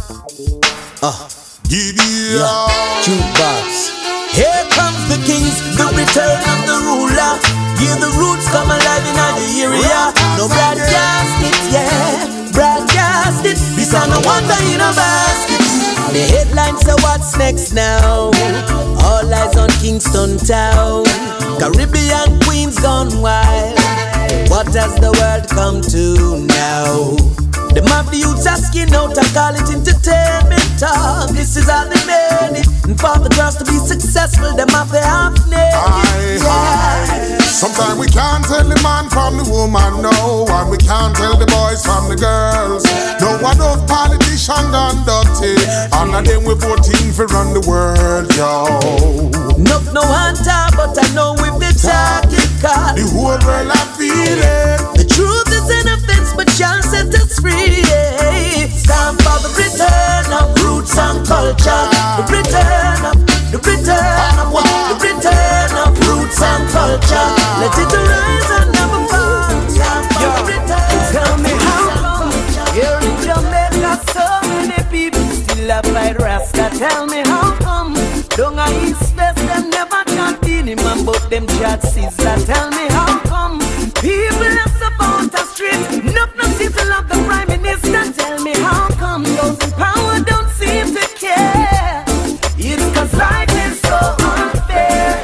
Giddy jukebox. Here comes the kings, the return of the ruler. Hear the roots come alive in the area. No broadcast it, yeah, broadcast it. This are no wonder in a basket. The headlines say what's next now. All eyes on Kingston town. Caribbean queens gone wild. What has the world come to now? Them have the youths asking out and call it entertainment talk. This is all they made it. And for the girls to be successful, them have the half naked. Sometimes we can't tell the man from the woman, no. And we can't tell the boys from the girls. No one of politicians gone dirty. And of them we voting for run the world, yo. No one talk, but I know if they talk it cause the whole world I feel it. The truth is an offense, but y'all set us free, yeah. Stand for the return of roots and culture. The return of what? The return of roots and culture. Let it arise and never fall. Stand for the return. Tell me how come here in Jamaica so many people still have fight Rasta? Tell me how come down a East West them never chat in him and but them chat Sizzla. Tell me how come people have support the street, not people of the Prime Minister. Tell me how come those in power don't seem to care. It's cause life is so unfair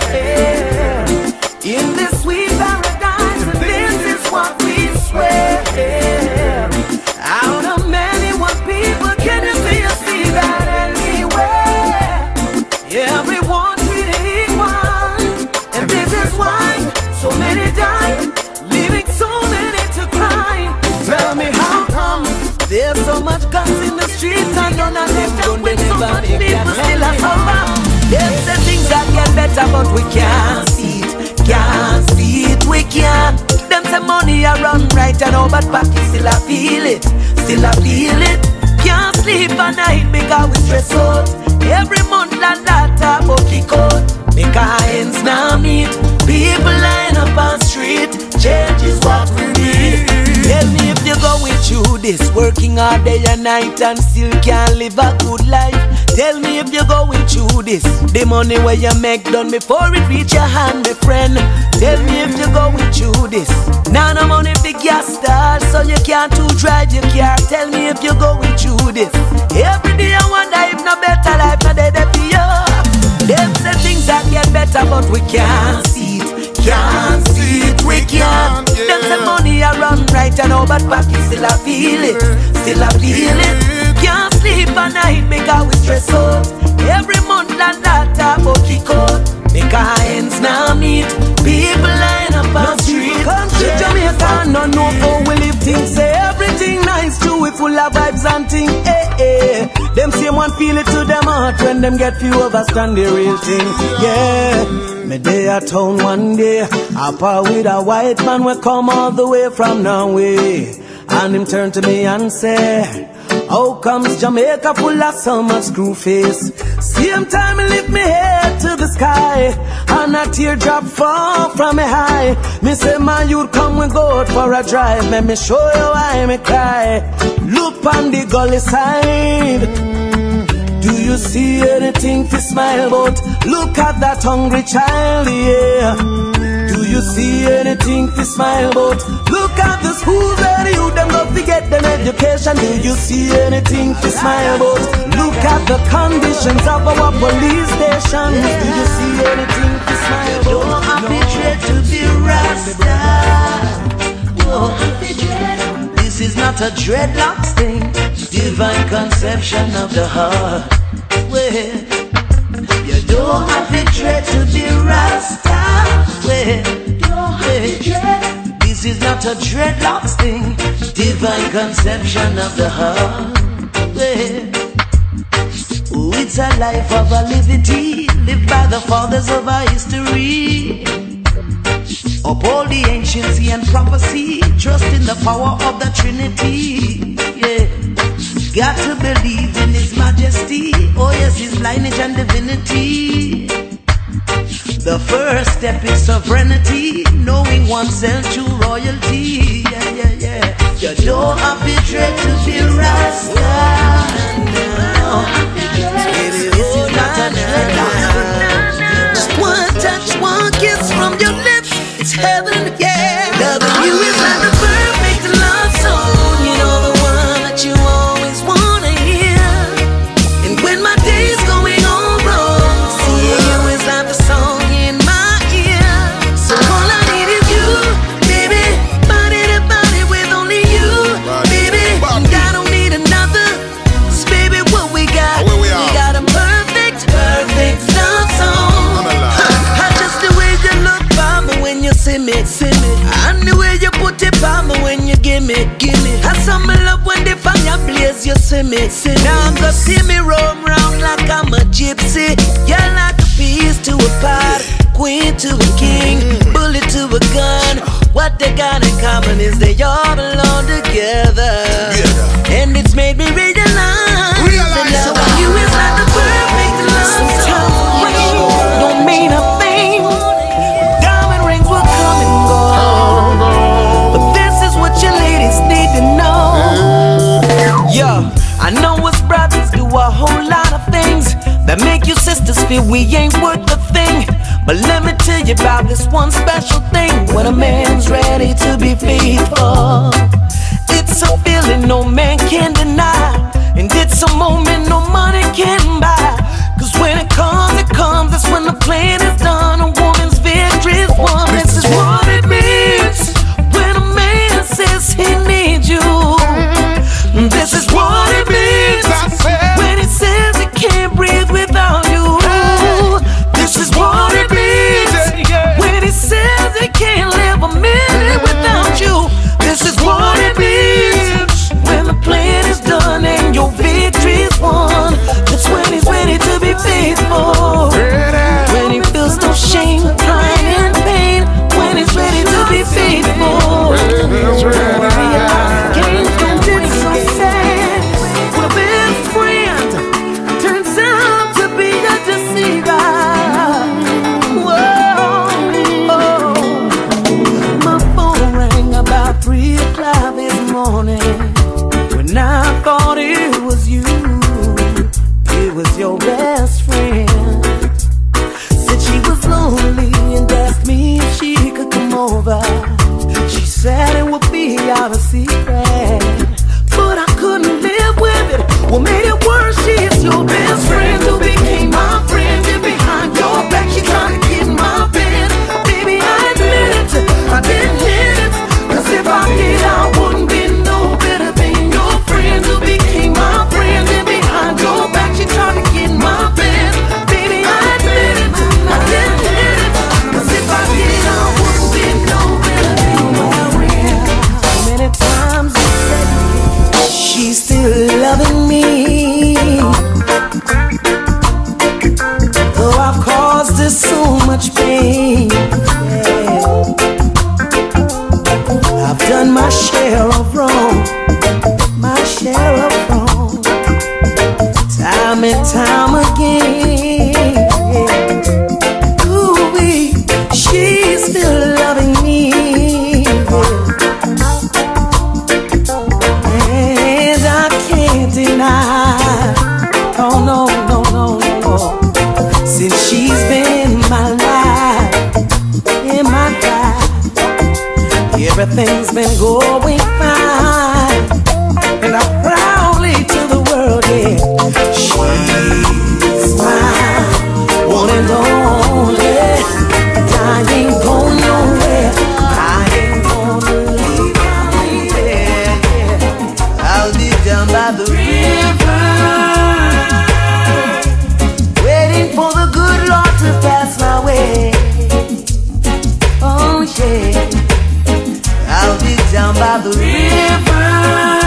in this sweet paradise, and this is what we swear. Out of many one people, can you see that anywhere? Everyone treated equal, and this is why so many die, leaving so many to cry. Tell me how come there's so much guns in the streets and none of them don't never make that still a suffer. Them say things that get better but we can't see it, we can't. Them say money a run right and all but pocket still I feel it. Can't sleep at night because we stress out. Every month la talk about kick out. Make our ends now meet. People line up on street. Change is what we need. Tell me if you're going through this, working all day and night and still can't live a good life. Tell me if you're going through this, the money where you make done before it reach your hand, my friend. Tell me if you're going through this. Now no money big gas stars, so you can't to drive your car. Tell me if you're going through this. Every day I wonder if no better life no dead for you. Them say things that get better but we can't see it. We can't. Them say money I run right and all but pocket still I feel it. Can't sleep at night because we stress out. Every month la talk about kick out. Make our ends now meet. People line up on street. Country Jamaica, no know how we live things. Say everything nice too, we full of vibes and thing. Them same one feel it to them heart when them get few overstand the real thing. Yeah, me day at town one day, up with a white man we come all the way from Norway, and him turn to me and say, how comes Jamaica full of so much screw face? Same time he lift me head to the sky, and a teardrop fall from me high. Me say man you'd come we go out for a drive. Let me show you why me cry. Look on the gully side. Do you see anything to smile about? Look at that hungry child, yeah. Do you see anything to smile about? Look at the schools where you them go to get them education. Do you see anything to smile about? Look at the conditions of our police stations. Do you see anything to smile about? Don't have to dread to be Rasta. This is not a dreadlocks thing. Divine conception of the heart. Well, you don't have to dread to be Rasta. This is not a dreadlocks thing. Divine conception of the heart. Well, it's a life of a liberty, lived by the fathers of our history. Uphold the anciency and prophecy, trust in the power of the Trinity. Yeah, got to believe in His majesty. Oh yes, His lineage and divinity. The first step is sovereignty, knowing oneself true royalty. Yeah. You don't have to dread to be Rasta. see me. Now go see me roam round like I'm a gypsy. You're like a piece to a pot, queen to a king, bullet to a gun. What they got in common is they all belong together. And it's made me realize that loving you is like the perfect love. Sometimes rain don't mean a thing. Diamond rings will come and go, but this is what you ladies need to know. Yo, I know us brothers do a whole lot of things that make you sisters feel we ain't worth a thing. But let me tell you about this one special thing. When a man's ready to be faithful, it's a feeling no man can deny, and it's a moment no money can buy. Cause when it comes, that's when the plan is done. A woman's victory is won. This is what it means when a man says he needs you. This is what it means when he says he can't breathe without you. This is what it means when he says he can't live a minute without you. This is what it means when the plan is done and your victory is won. That's when he's ready to be faithful. When he feels no shame, crying and pain. When he's ready to be faithful. Games don't get so sad. When a best friend turns out to be a deceiver. My phone rang about 3 o'clock this morning. When I thought it was you, it was your best friend. Said she was lonely and asked me if she could come over. She said it would be our secret, but I couldn't live with it. What made it worse, she is your best friend who became my friend. And behind your back she tried to get in my bed. Baby, I admit it, I didn't hit it. Cause if I did, I wouldn't be no better than your friend who became my friend. And behind your back she tried to get in my bed. Baby, I admit it, I didn't hit it. Cause if I did, I wouldn't be no better than your friend. Many times you said she's still loving me, though I've caused her so much pain. Yeah. I've done my share of wrong, my share of wrong, time and time again. Ooh, she's still loving me, and I can't deny. Oh no, no, no, no. Since she's been in my life, everything's been going fine, and I proudly to the world, yeah, she's mine, one and only. And I ain't going nowhere, I ain't gonna leave my bed, yeah. I'll be down by the river, waiting for the good Lord to pass my way. Oh yeah, I'll be down by the river.